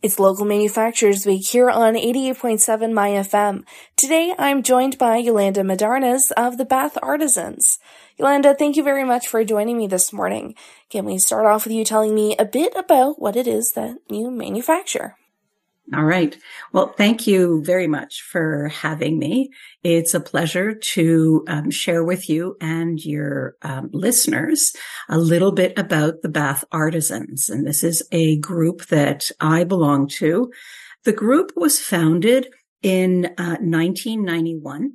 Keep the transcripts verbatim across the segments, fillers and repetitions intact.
It's Local Manufacturers Week here on eighty-eight point seven My F M. Today I'm joined by Yolanda Madarnas of the Bath Artisans. Yolanda, thank you very much for joining me this morning. Can we start off with you telling me a bit about what it is that you manufacture? All right. Well, thank you very much for having me. It's a pleasure to um, share with you and your um, listeners a little bit about the Bath Artisans. And this is a group that I belong to. The group was founded in uh, nineteen ninety-one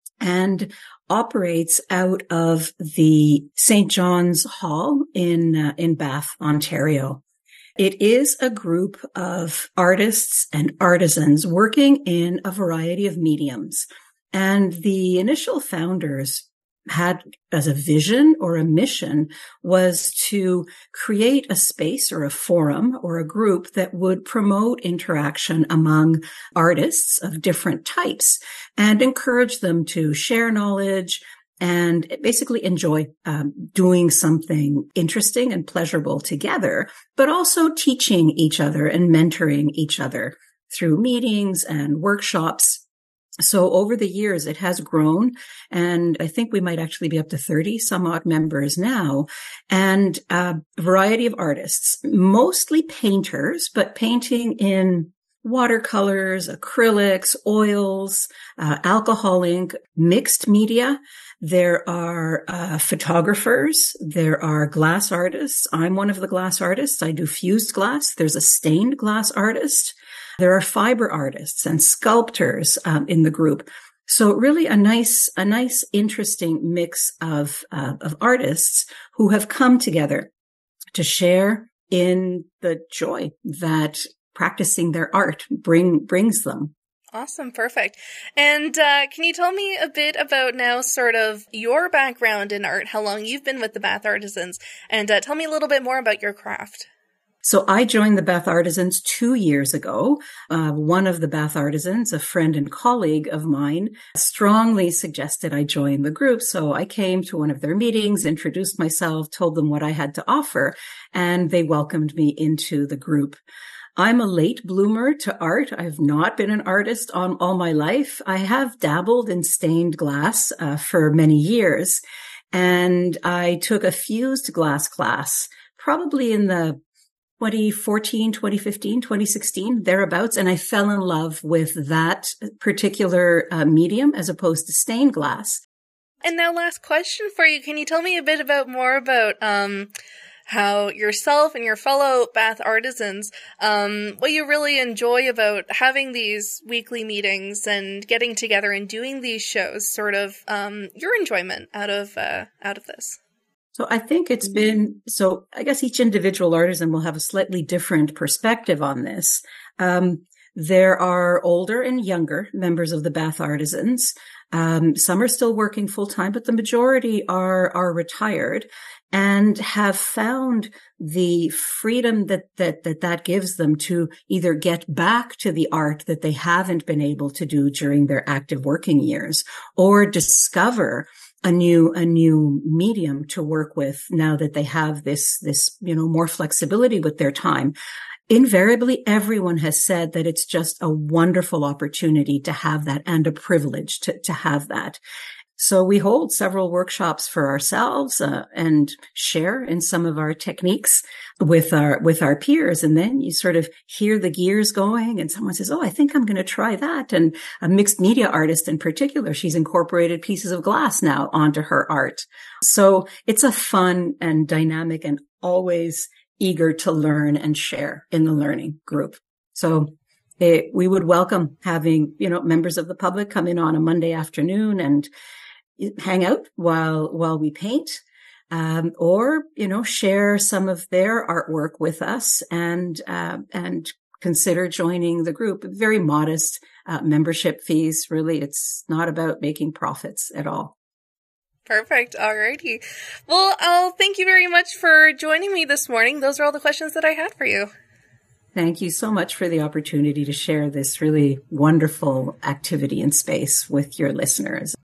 and operates out of the Saint John's Hall in uh, in Bath, Ontario. It is a group of artists and artisans working in a variety of mediums. And the initial founders had as a vision or a mission was to create a space or a forum or a group that would promote interaction among artists of different types and encourage them to share knowledge and basically enjoy um, doing something interesting and pleasurable together, but also teaching each other and mentoring each other through meetings and workshops. So over the years, it has grown, and I think we might actually be up to thirty some odd members now, and a variety of artists, mostly painters, but painting in watercolors, acrylics, oils, uh, alcohol ink, mixed media. There are uh, photographers. There are glass artists. I'm one of the glass artists. I do fused glass. There's a stained glass artist. There are fiber artists and sculptors um, in the group. So really a nice, a nice, interesting mix of uh, of artists who have come together to share in the joy that practicing their art bring brings them. Awesome. Perfect. And uh, can you tell me a bit about now sort of your background in art, how long you've been with the Bath Artisans, and uh, tell me a little bit more about your craft. So I joined the Bath Artisans two years ago. Uh, one of the Bath Artisans, a friend and colleague of mine, strongly suggested I join the group. So I came to one of their meetings, introduced myself, told them what I had to offer, and they welcomed me into the group. I'm a late bloomer to art. I've not been an artist on all my life. I have dabbled in stained glass uh, for many years, and I took a fused glass class probably in the twenty fourteen, twenty fifteen, twenty sixteen, thereabouts, and I fell in love with that particular uh, medium as opposed to stained glass. And now last question for you. Can you tell me a bit about more about um how yourself and your fellow Bath Artisans, um, what you really enjoy about having these weekly meetings and getting together and doing these shows, sort of um, your enjoyment out of uh, out of this? So I think it's been, so I guess each individual artisan will have a slightly different perspective on this. Um, there are older and younger members of the Bath Artisans. Um, some are still working full time, but the majority are, are retired and have found the freedom that, that, that that gives them to either get back to the art that they haven't been able to do during their active working years or discover a new, a new medium to work with now that they have this, this, you know, more flexibility with their time. Invariably, everyone has said that it's just a wonderful opportunity to have that and a privilege to, to have that. So we hold several workshops for ourselves uh, and share in some of our techniques with our with our peers. And then you sort of hear the gears going and someone says, oh, I think I'm going to try that. And a mixed media artist in particular, she's incorporated pieces of glass now onto her art. So it's a fun and dynamic and always eager to learn and share in the learning group. So it, we would welcome having, you know, members of the public come in on a Monday afternoon and hang out while, while we paint, um, or, you know, share some of their artwork with us and, uh, and consider joining the group. Very modest, uh, membership fees. Really, it's not about making profits at all. Perfect. Alrighty. Well, I'll thank you very much for joining me this morning. Those are all the questions that I had for you. Thank you so much for the opportunity to share this really wonderful activity in space with your listeners.